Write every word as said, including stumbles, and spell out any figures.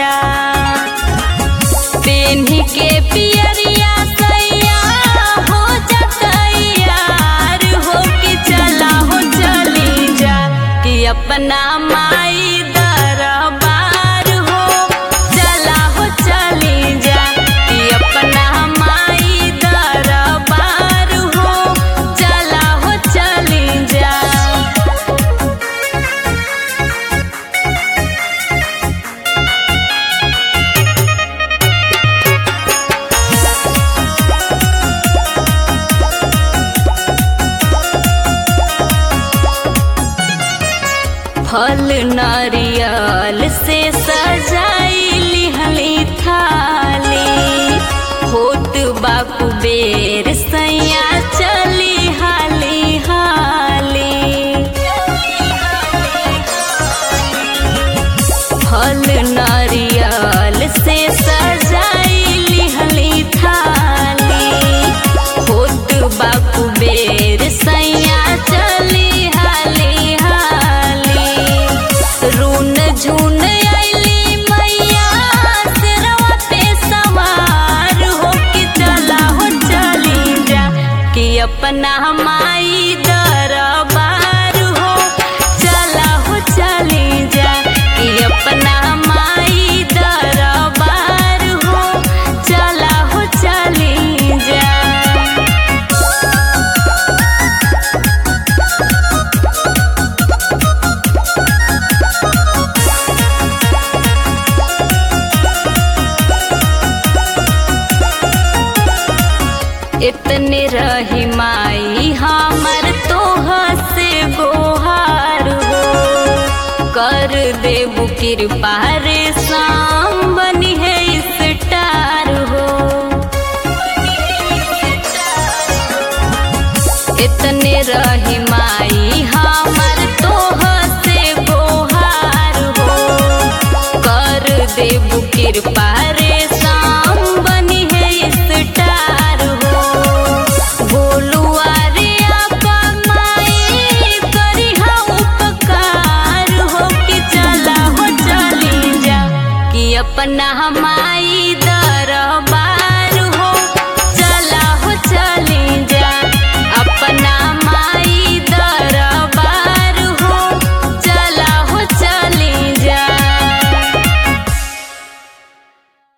जा। पेन्ही के पियरिया सैया हो जा तैयार हो के चला हो चली जा कि अपना माई दरबार हो चला हो चली जा कि अपना माई दरबार हो चला हो चली जा। फल नारियल से सजाइली हली थाली होत बाकु बेर सैया चली हाली हाली। फल नारियल से सजाइली हली थाली होत बाकु बेर सैया चली हाली हाली। रून झून आइली मैया सिरवा पे सवार हो के चला हो चली जा कि अपना माई दरबार हो चला हो चली जा कि अपना माई दरबार हो चला हो चली जा। इतने रही माई हमर तोहा से गोहार हो कर देबू कृपा रे शाम बनी है स्टार हो। इतने रही माई हमर तोहा से गोहार हो कर देबू कृपा रे शाम बनी है स्टार हो। अपना माई